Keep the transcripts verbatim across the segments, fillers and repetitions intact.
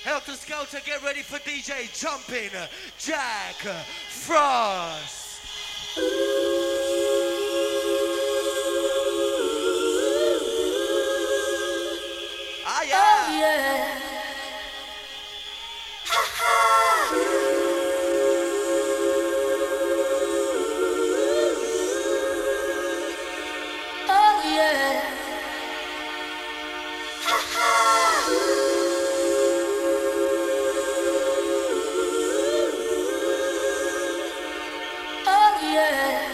Helter Skelter, get ready for D J Jumping Jack Frost. Ah, yeah. Oh, yeah. Oh, yeah. Oh, yeah.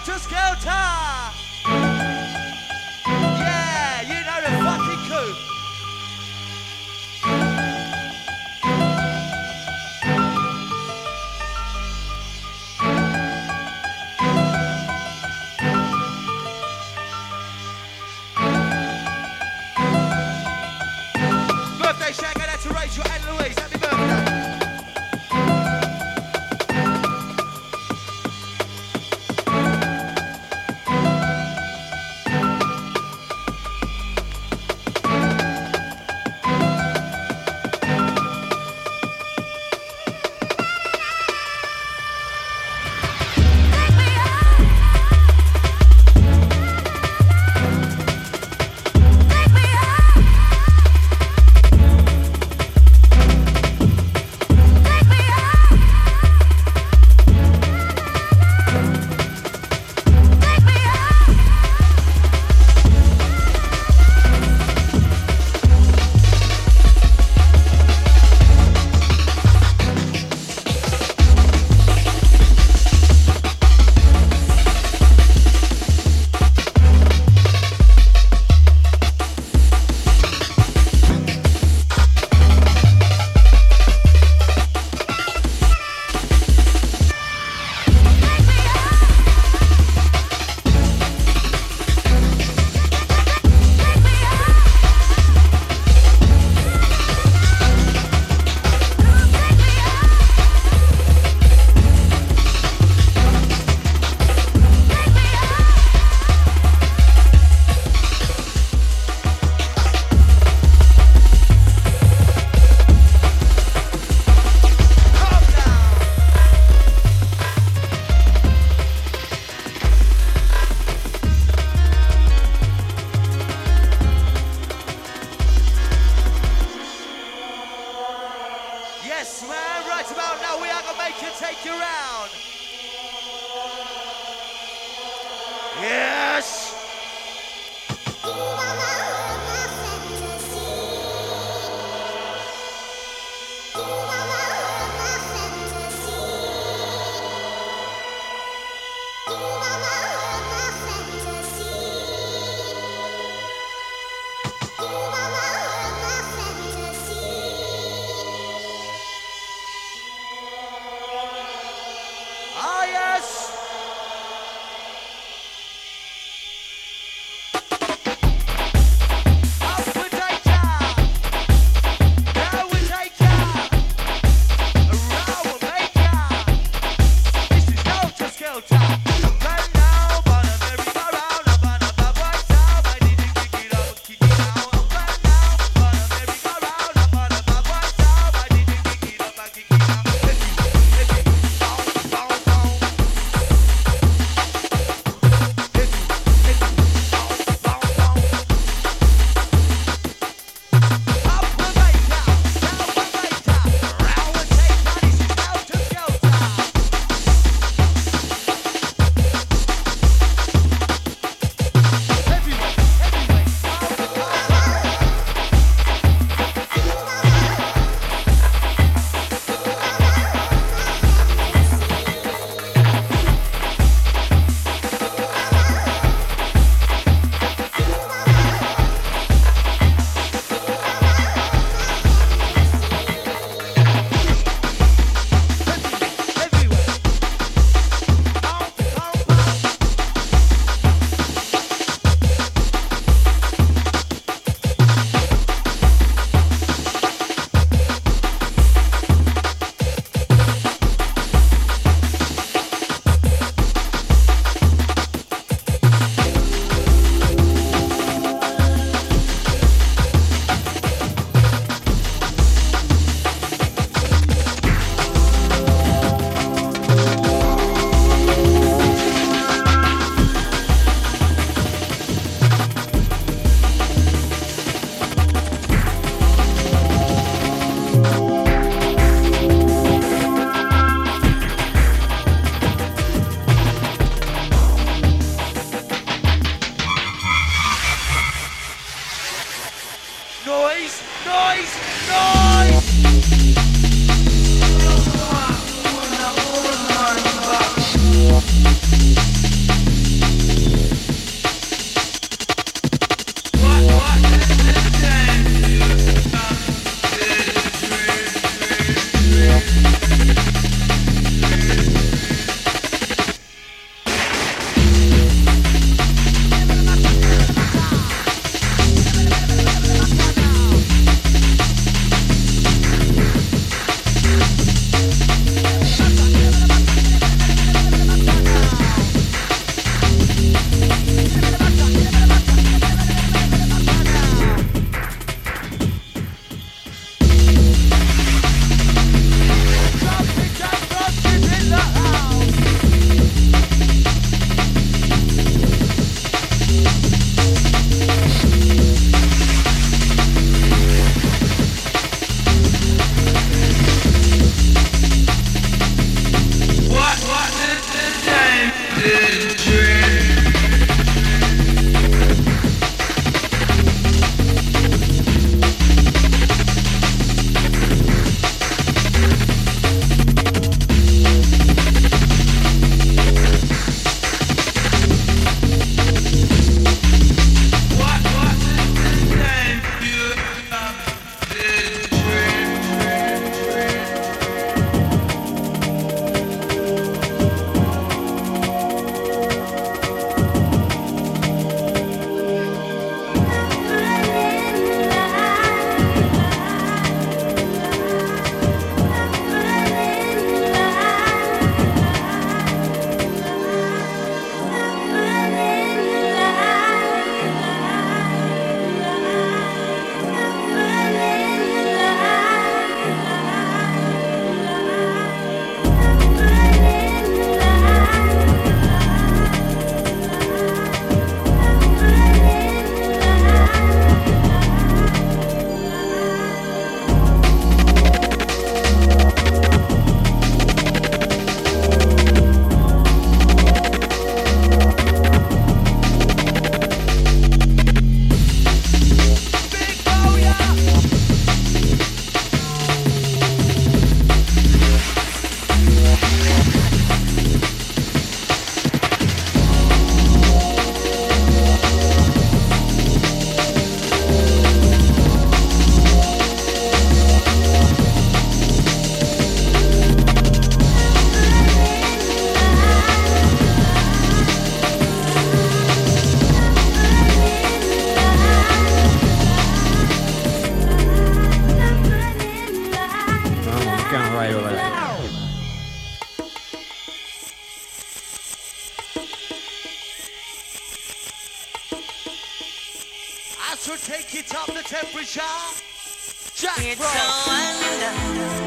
Helter Skelter! Yeah, you know the fucking coup. Birthday shout out to Rachel and Louise. Happy birthday. Yes, man, right about now we are gonna make you take you round. Yes! Ah, yes! to take it up the temperature. Jack It's Frost. a wonder.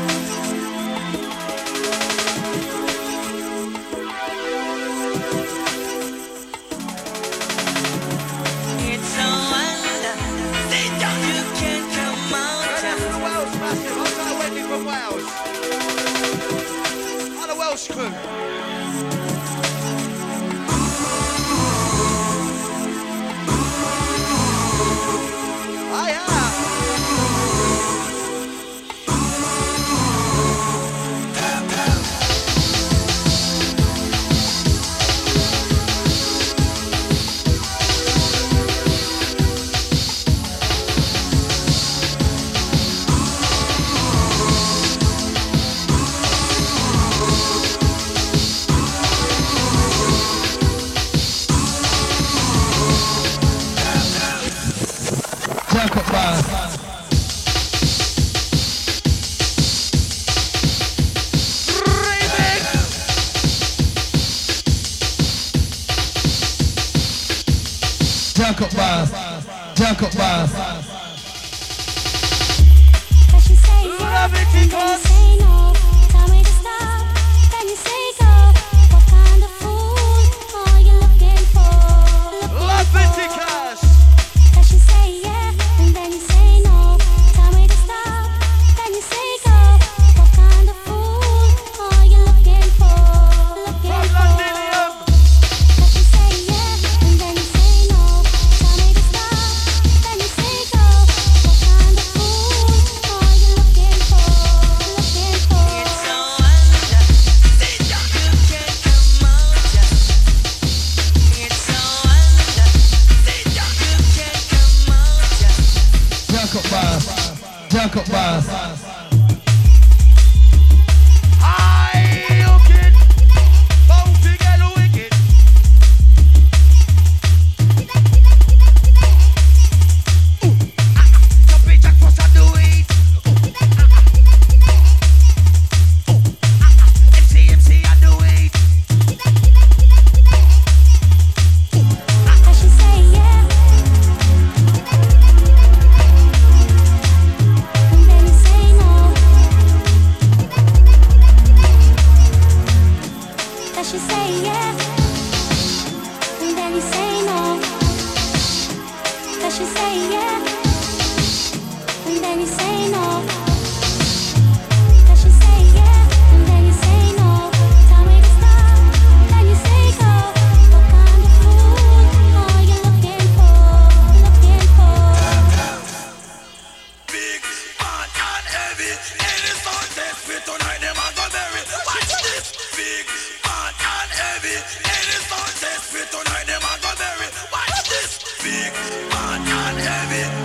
It's a wonder. You can't come out. Ready for the Wales massive. I'm going to Wendy from Wales. On the Welsh crew. Jacob Bass, Jacob Bass. Love it, because Say no, tell me to stop. Then you say go. What kind of fool are you looking for? love it, because Does she say yeah, and then you say no? Tell me to stop. Then you say go. What kind of fool are you looking for? Looking from for? Londinium. Does she say yeah, and then you say no? Tell me to stop. Then you say go. What kind of fool are you looking for? Looking for? It's a wonder. You can't come out. It's a wonder. You can't come out. Jacob Bass, Jacob Bass. Hi, looking. Both together wicked. Jumpy Jack Frost, I do it. M C M C, I do it. Does she say yeah? And then you say no. Does she say yeah? And then you say no. Does she say yeah? And then you say no. Does she say yeah? And then you say no. Tell me to stop. Then you say and heavy.